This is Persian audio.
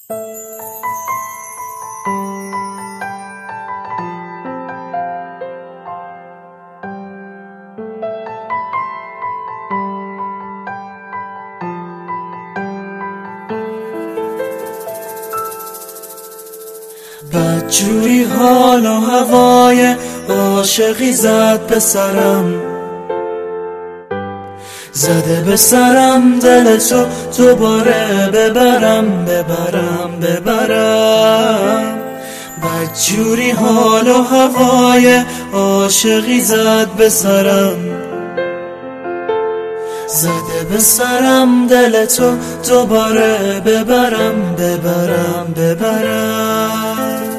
بدجوری حال و هوای عاشقی زد به سرم، زده به سرم دل تو دوباره ببرم ببرم ببرم. بدجوری حال و هوای عاشقی زد به سرم، زده به سرم دل تو دوباره ببرم ببرم ببرم.